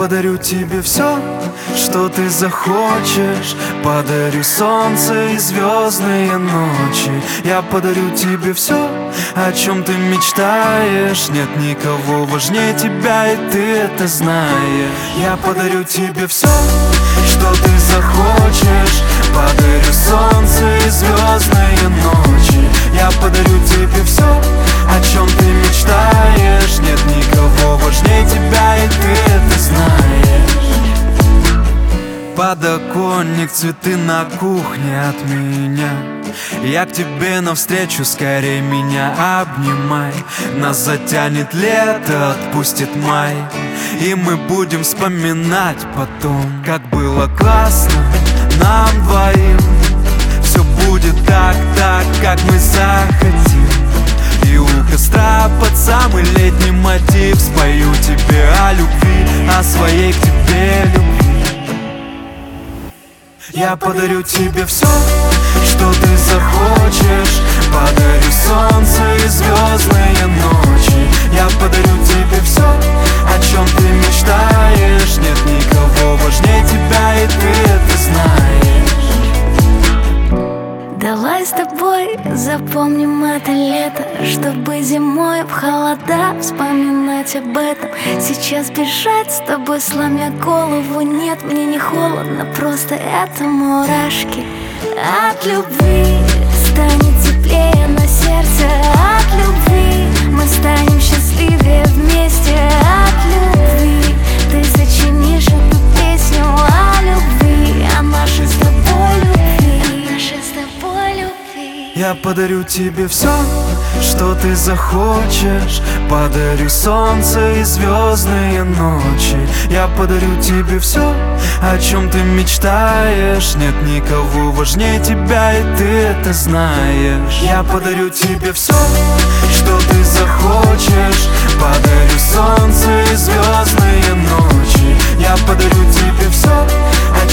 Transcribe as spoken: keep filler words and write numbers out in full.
подарю тебе все, что ты захочешь. Подарю солнце и звездные ночи. Я подарю тебе все, о чем ты мечтаешь. Нет никого важнее тебя, и ты это знаешь. Я подарю тебе все, что ты захочешь. Подарю солнце и звездные ночи. Я подарю тебе все, о чем ты мечтаешь. Нет никого важнее тебя, и ты это знаешь. Подоконник, цветы на кухне от меня. Я к тебе навстречу, скорее меня обнимай. Нас затянет лето, отпустит май, и мы будем вспоминать потом, как было классно нам двоим. Все будет так, так, как мы захотим. И у костра под самый летний мотив спою тебе о любви, о своей к тебе любви. Я подарю тебе все, что ты захочешь. Подарю солнце и звездные ночи. Я подарю тебе все, о чем ты мечтаешь. Нет никого важнее тебя, и ты это знаешь. Давай с тобой запомним это лето, чтобы зимой в холода вспоминать об этом. Сейчас бежать с тобой, сломя голову. Нет, мне не холодно, просто это мурашки. От любви станет теплее на сердце. От любви мы станем счастливее вместе. От любви ты сочинишь эту песню о любви, о нашей с тобой любви, нашей с тобой любви. Я подарю тебе все, что ты захочешь. Подарю солнце и звездные ночи. Я подарю тебе все, о чем ты мечтаешь. Нет никого важнее тебя, и ты это знаешь. Я подарю тебе все, что ты захочешь. Подарю солнце и звездные ночи. Я подарю тебе все, о